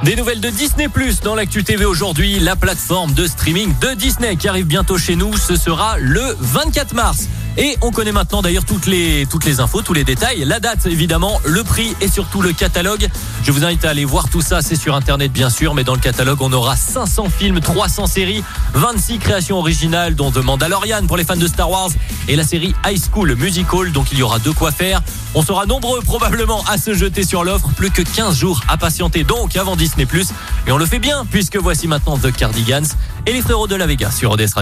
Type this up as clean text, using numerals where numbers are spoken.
Des nouvelles de Disney+, dans l'actu TV aujourd'hui, la plateforme de streaming de Disney qui arrive bientôt chez nous, ce sera le 24 mars. Et on connaît maintenant d'ailleurs toutes les infos, tous les détails, la date évidemment, le prix et surtout le catalogue. Je vous invite à aller voir tout ça, c'est sur internet bien sûr, mais dans le catalogue on aura 500 films, 300 séries, 26 créations originales dont The Mandalorian pour les fans de Star Wars et la série High School Musical, donc il y aura de quoi faire. On sera nombreux probablement à se jeter sur l'offre, plus que 15 jours à patienter donc avant Disney+. Et on le fait bien puisque voici maintenant The Cardigans et les frérots de la Vega sur ODS Radio.